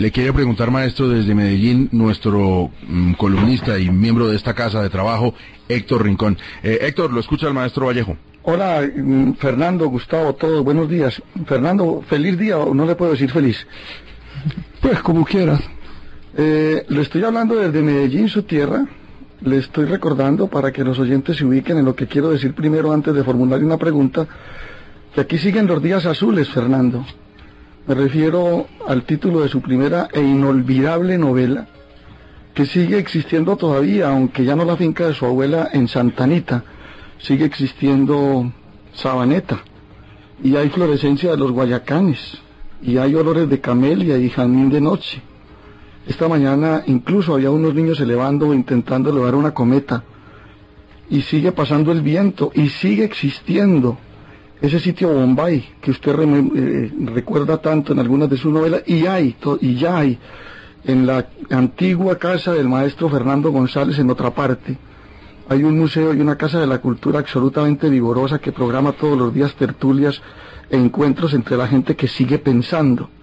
Le quiero preguntar, maestro, desde Medellín, nuestro columnista y miembro de esta casa de trabajo, Héctor Rincón. Héctor, lo escucha el maestro Vallejo. Hola, Fernando, Gustavo, todos, buenos días. Fernando, feliz día, o no le puedo decir feliz. Pues como quieras. Le estoy hablando desde Medellín, su tierra. Le estoy recordando, para que los oyentes se ubiquen en lo que quiero decir primero antes de formular una pregunta, que aquí siguen los días azules, Fernando. Me refiero al título de su primera e inolvidable novela, que sigue existiendo todavía, aunque ya no la finca de su abuela en Santa Anita, sigue existiendo Sabaneta, y hay florescencia de los guayacanes, y hay olores de camelia y jazmín de noche. Esta mañana incluso había unos niños elevando o intentando elevar una cometa, y sigue pasando el viento, y sigue existiendo ese sitio Bombay que usted recuerda tanto en algunas de sus novelas, y ya hay en la antigua casa del maestro Fernando González, en otra parte, hay un museo y una casa de la cultura absolutamente vigorosa que programa todos los días tertulias e encuentros entre la gente que sigue pensando.